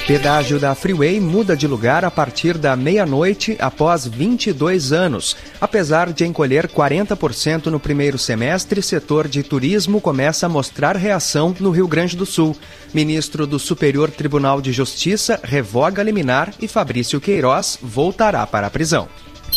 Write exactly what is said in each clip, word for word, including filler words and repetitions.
Pedágio da Freeway muda de lugar a partir da meia-noite após vinte e dois anos. Apesar de encolher quarenta por cento no primeiro semestre, setor de turismo começa a mostrar reação no Rio Grande do Sul. Ministro do Superior Tribunal de Justiça revoga a liminar e Fabrício Queiroz voltará para a prisão.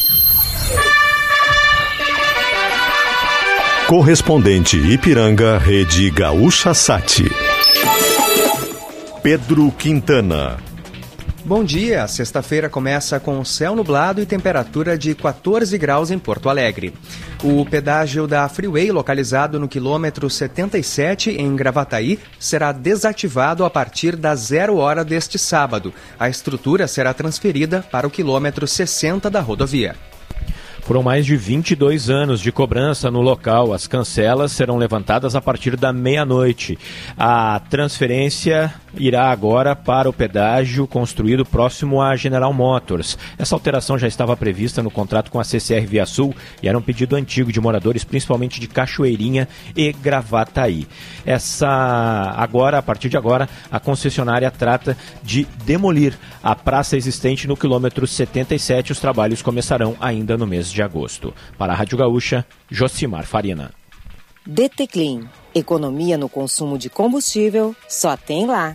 Correspondente Ipiranga, Rede Gaúcha Sat. Pedro Quintana. Bom dia, sexta-feira começa com céu nublado e temperatura de quatorze graus em Porto Alegre. O pedágio da Freeway, localizado no quilômetro setenta e sete, em Gravataí, será desativado a partir das zero hora deste sábado. A estrutura será transferida para o quilômetro sessenta da rodovia. Foram mais de vinte e dois anos de cobrança no local. As cancelas serão levantadas a partir da meia-noite. A transferência irá agora para o pedágio construído próximo à General Motors. Essa alteração já estava prevista no contrato com a C C R Via Sul e era um pedido antigo de moradores, principalmente de Cachoeirinha e Gravataí. Essa, agora, a partir de agora, a concessionária trata de demolir a praça existente no quilômetro setenta e sete. Os trabalhos começarão ainda no mês de de agosto. Para a Rádio Gaúcha, Josimar Farina. D T Clean. Economia no consumo de combustível só tem lá.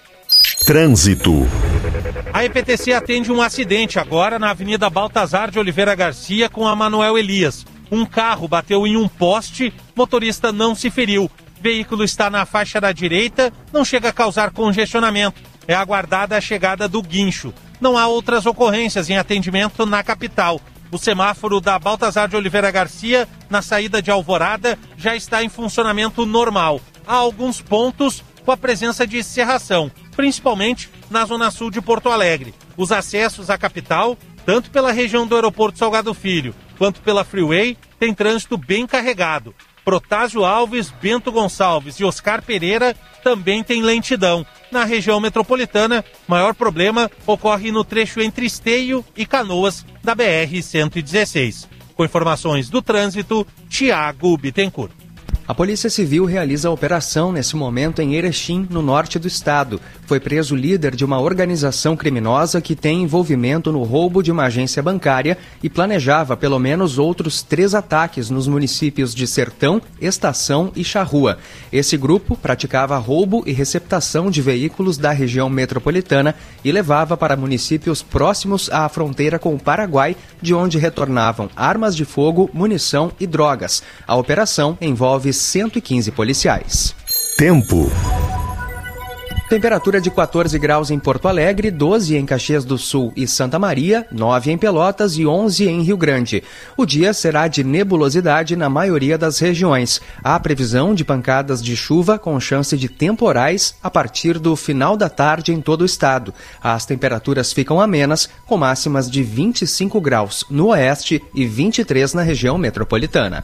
Trânsito. A E P T C atende um acidente agora na Avenida Baltazar de Oliveira Garcia com a Manuel Elias. Um carro bateu em um poste, motorista não se feriu. Veículo está na faixa da direita, não chega a causar congestionamento. É aguardada a chegada do guincho. Não há outras ocorrências em atendimento na capital. O semáforo da Baltazar de Oliveira Garcia, na saída de Alvorada, já está em funcionamento normal. Há alguns pontos com a presença de cerração, principalmente na zona sul de Porto Alegre. Os acessos à capital, tanto pela região do Aeroporto Salgado Filho, quanto pela Freeway, tem trânsito bem carregado. Protásio Alves, Bento Gonçalves e Oscar Pereira também tem lentidão. Na região metropolitana, maior problema ocorre no trecho entre Esteio e Canoas, da B R cento e dezesseis. Com informações do trânsito, Tiago Bittencourt. A Polícia Civil realiza a operação nesse momento em Erechim, no norte do estado. Foi preso o líder de uma organização criminosa que tem envolvimento no roubo de uma agência bancária e planejava pelo menos outros três ataques nos municípios de Sertão, Estação e Charrua. Esse grupo praticava roubo e receptação de veículos da região metropolitana e levava para municípios próximos à fronteira com o Paraguai, de onde retornavam armas de fogo, munição e drogas. A operação envolve cento e quinze policiais. Tempo. Temperatura de quatorze graus em Porto Alegre, doze em Caxias do Sul e Santa Maria, nove em Pelotas e onze em Rio Grande. O dia será de nebulosidade na maioria das regiões. Há previsão de pancadas de chuva com chance de temporais a partir do final da tarde em todo o estado. As temperaturas ficam amenas, com máximas de vinte e cinco graus no oeste e vinte e três na região metropolitana.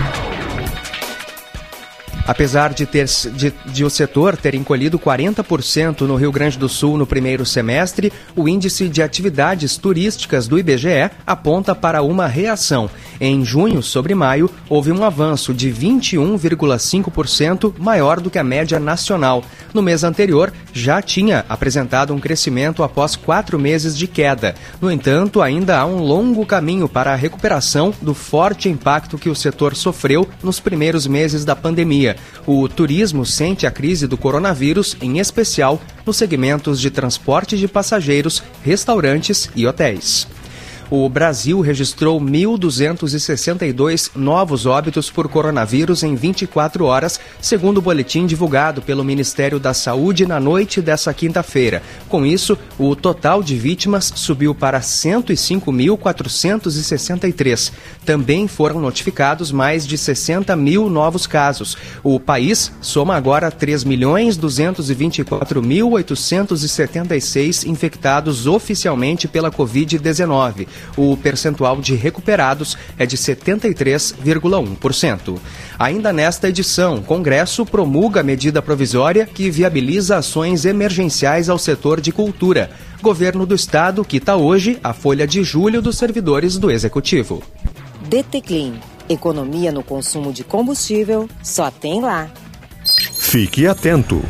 Apesar de, ter, de, de o setor ter encolhido quarenta por cento no Rio Grande do Sul no primeiro semestre, o índice de atividades turísticas do I B G E aponta para uma reação. Em junho sobre maio, houve um avanço de vinte e um vírgula cinco por cento, maior do que a média nacional. No mês anterior, já tinha apresentado um crescimento após quatro meses de queda. No entanto, ainda há um longo caminho para a recuperação do forte impacto que o setor sofreu nos primeiros meses da pandemia. O turismo sente a crise do coronavírus, em especial nos segmentos de transporte de passageiros, restaurantes e hotéis. O Brasil registrou mil duzentos e sessenta e dois novos óbitos por coronavírus em vinte e quatro horas, segundo o boletim divulgado pelo Ministério da Saúde na noite dessa quinta-feira. Com isso, o total de vítimas subiu para cento e cinco mil quatrocentos e sessenta e três. Também foram notificados mais de sessenta mil novos casos. O país soma agora três milhões duzentos e vinte e quatro mil oitocentos e setenta e seis infectados oficialmente pela covid dezenove. O percentual de recuperados é de setenta e três vírgula um por cento. Ainda nesta edição, o Congresso promulga a medida provisória que viabiliza ações emergenciais ao setor de cultura. Governo do Estado quita hoje a folha de julho dos servidores do Executivo. D T Clean. Economia no consumo de combustível só tem lá. Fique atento.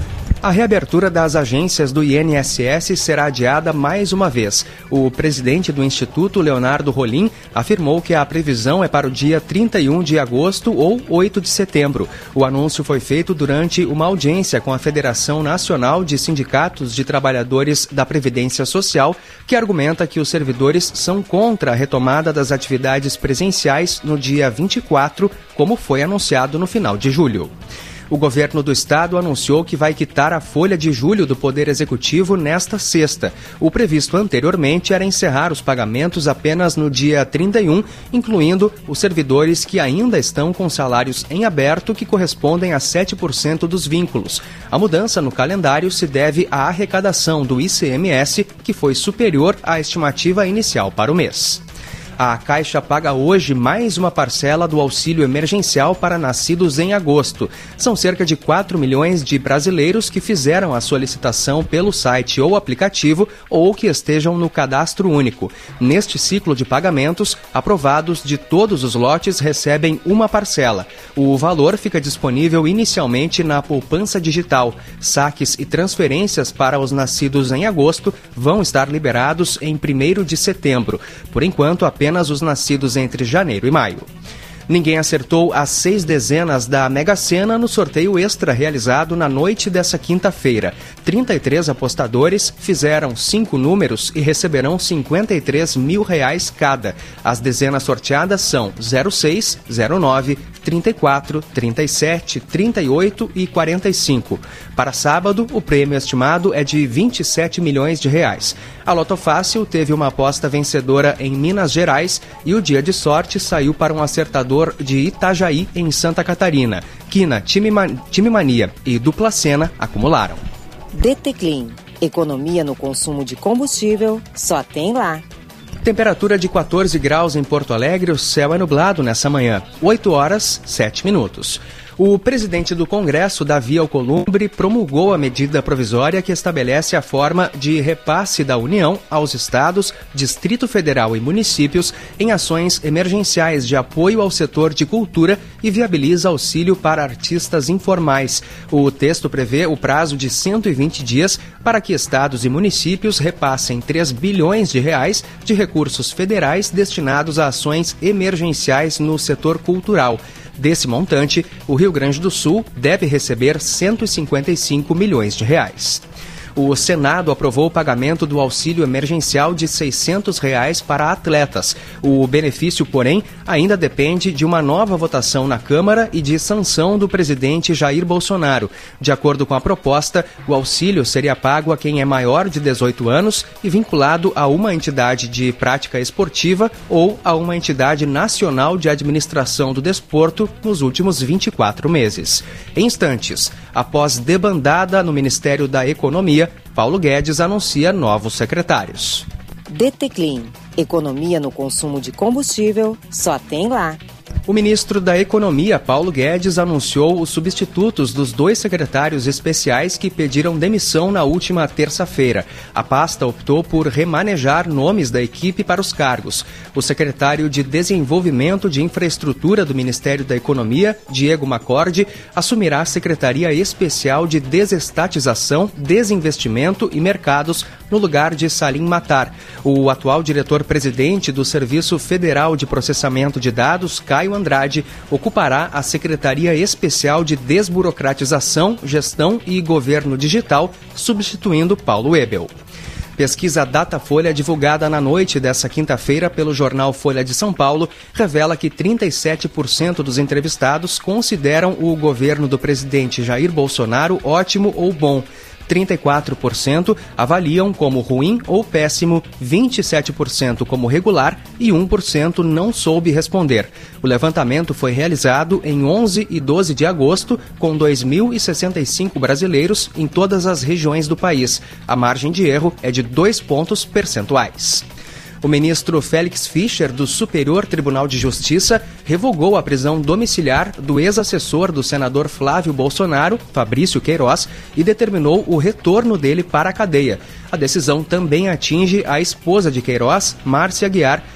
A reabertura das agências do I N S S será adiada mais uma vez. O presidente do Instituto, Leonardo Rolim, afirmou que a previsão é para o dia trinta e um de agosto ou oito de setembro. O anúncio foi feito durante uma audiência com a Federação Nacional de Sindicatos de Trabalhadores da Previdência Social, que argumenta que os servidores são contra a retomada das atividades presenciais no dia vinte e quatro, como foi anunciado no final de julho. O governo do estado anunciou que vai quitar a folha de julho do Poder Executivo nesta sexta. O previsto anteriormente era encerrar os pagamentos apenas no dia trinta e um, incluindo os servidores que ainda estão com salários em aberto que correspondem a sete por cento dos vínculos. A mudança no calendário se deve à arrecadação do I C M S, que foi superior à estimativa inicial para o mês. A Caixa paga hoje mais uma parcela do auxílio emergencial para nascidos em agosto. São cerca de quatro milhões de brasileiros que fizeram a solicitação pelo site ou aplicativo ou que estejam no cadastro único. Neste ciclo de pagamentos, aprovados de todos os lotes recebem uma parcela. O valor fica disponível inicialmente na poupança digital. Saques e transferências para os nascidos em agosto vão estar liberados em primeiro de setembro. Por enquanto, apenas apenas os nascidos entre janeiro e maio. Ninguém acertou as seis dezenas da Mega Sena no sorteio extra realizado na noite dessa quinta-feira. trinta e três apostadores fizeram cinco números e receberão cinquenta e três mil reais cada. As dezenas sorteadas são zero seis, zero nove, trinta e quatro, trinta e sete, trinta e oito e quarenta e cinco. Para sábado, o prêmio estimado é de vinte e sete milhões de reais. A Loto Fácil teve uma aposta vencedora em Minas Gerais e o dia de sorte saiu para um acertador de Itajaí, em Santa Catarina. Quina, Time, Man- Time Mania e Dupla Sena acumularam. D T Clean. Economia no consumo de combustível só tem lá. Temperatura de quatorze graus em Porto Alegre, o céu é nublado nessa manhã. oito horas, sete minutos. O presidente do Congresso, Davi Alcolumbre, promulgou a medida provisória que estabelece a forma de repasse da União aos estados, Distrito Federal e municípios em ações emergenciais de apoio ao setor de cultura e viabiliza auxílio para artistas informais. O texto prevê o prazo de cento e vinte dias para que estados e municípios repassem três bilhões de reais de recursos federais destinados a ações emergenciais no setor cultural. Desse montante, o Rio Grande do Sul deve receber cento e cinquenta e cinco milhões de reais. O Senado aprovou o pagamento do auxílio emergencial de seiscentos reais para atletas. O benefício, porém, ainda depende de uma nova votação na Câmara e de sanção do presidente Jair Bolsonaro. De acordo com a proposta, o auxílio seria pago a quem é maior de dezoito anos e vinculado a uma entidade de prática esportiva ou a uma entidade nacional de administração do desporto nos últimos vinte e quatro meses. Em instantes, após debandada no Ministério da Economia, Paulo Guedes anuncia novos secretários. D T Clean. Economia no consumo de combustível só tem lá. O ministro da Economia, Paulo Guedes, anunciou os substitutos dos dois secretários especiais que pediram demissão na última terça-feira. A pasta optou por remanejar nomes da equipe para os cargos. O secretário de Desenvolvimento de Infraestrutura do Ministério da Economia, Diego Macorde, assumirá a Secretaria Especial de Desestatização, Desinvestimento e Mercados, no lugar de Salim Matar. O atual diretor-presidente do Serviço Federal de Processamento de Dados, Caio Andrade, ocupará a Secretaria Especial de Desburocratização, Gestão e Governo Digital, substituindo Paulo Webel. Pesquisa Datafolha divulgada na noite dessa quinta-feira pelo jornal Folha de São Paulo revela que trinta e sete por cento dos entrevistados consideram o governo do presidente Jair Bolsonaro ótimo ou bom. trinta e quatro por cento avaliam como ruim ou péssimo, vinte e sete por cento como regular e um por cento não soube responder. O levantamento foi realizado em onze e doze de agosto, com dois mil e sessenta e cinco brasileiros em todas as regiões do país. A margem de erro é de dois pontos percentuais. O ministro Félix Fischer, do Superior Tribunal de Justiça, revogou a prisão domiciliar do ex-assessor do senador Flávio Bolsonaro, Fabrício Queiroz, e determinou o retorno dele para a cadeia. A decisão também atinge a esposa de Queiroz, Márcia Aguiar,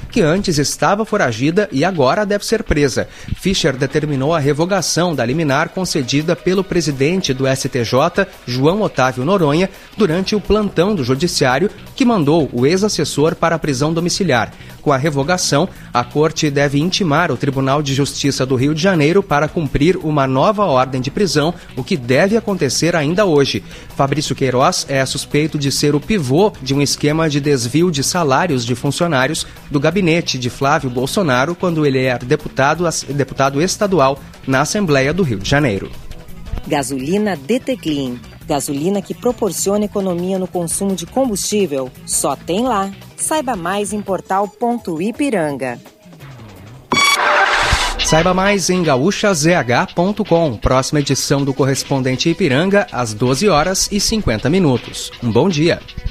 que antes estava foragida e agora deve ser presa. Fischer determinou a revogação da liminar concedida pelo presidente do S T J, João Otávio Noronha, durante o plantão do Judiciário, que mandou o ex-assessor para a prisão domiciliar. Com a revogação, a Corte deve intimar o Tribunal de Justiça do Rio de Janeiro para cumprir uma nova ordem de prisão, o que deve acontecer ainda hoje. Fabrício Queiroz é suspeito de ser o pivô de um esquema de desvio de salários de funcionários do gabinete de Flávio Bolsonaro quando ele era deputado, deputado estadual na Assembleia do Rio de Janeiro. Gasolina D T Clean. Gasolina que proporciona economia no consumo de combustível. Só tem lá. Saiba mais em portal ponto ipiranga. Saiba mais em gaúcha z h ponto com. Próxima edição do Correspondente Ipiranga, às doze horas e cinquenta minutos. Um bom dia.